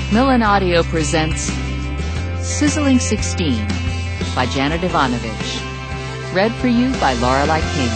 Macmillan Audio presents Sizzling 16 by Janet Ivanovich. Read for you by Lorelei King.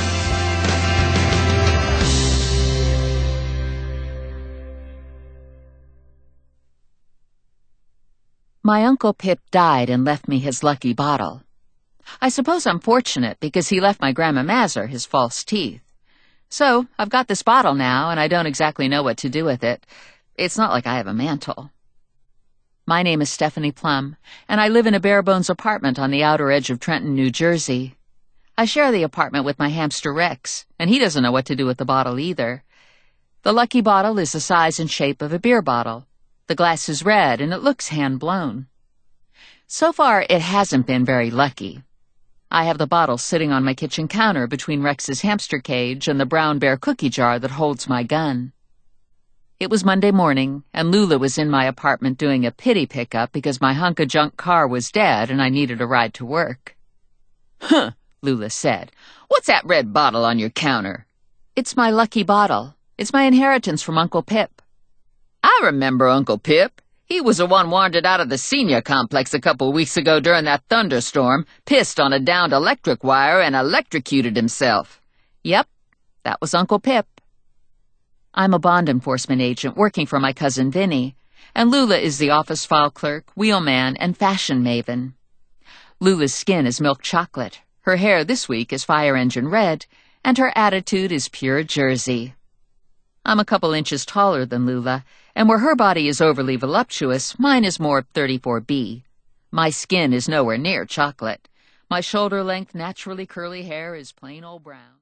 My Uncle Pip died and left me his lucky bottle. I suppose I'm fortunate because he left my Grandma Mazzer his false teeth. So, I've got this bottle now, and I don't exactly know what to do with it. It's not like I have a mantle. My name is Stephanie Plum, and I live in a bare-bones apartment on the outer edge of Trenton, New Jersey. I share the apartment with my hamster Rex, and he doesn't know what to do with the bottle either. The lucky bottle is the size and shape of a beer bottle. The glass is red, and it looks hand-blown. So far, it hasn't been very lucky. I have the bottle sitting on my kitchen counter between Rex's hamster cage and the brown bear cookie jar that holds my gun. It was Monday morning, and Lula was in my apartment doing a pity pickup because my hunk-of-junk car was dead and I needed a ride to work. "Huh," Lula said. "What's that red bottle on your counter?" "It's my lucky bottle. It's my inheritance from Uncle Pip." "I remember Uncle Pip. He was the one wandered out of the senior complex a couple weeks ago during that thunderstorm, pissed on a downed electric wire, and electrocuted himself." "Yep, that was Uncle Pip." I'm a bond enforcement agent working for my cousin Vinny, and Lula is the office file clerk, wheelman, and fashion maven. Lula's skin is milk chocolate, her hair this week is fire engine red, and her attitude is pure Jersey. I'm a couple inches taller than Lula, and where her body is overly voluptuous, mine is more 34B. My skin is nowhere near chocolate. My shoulder-length, naturally curly hair is plain old brown.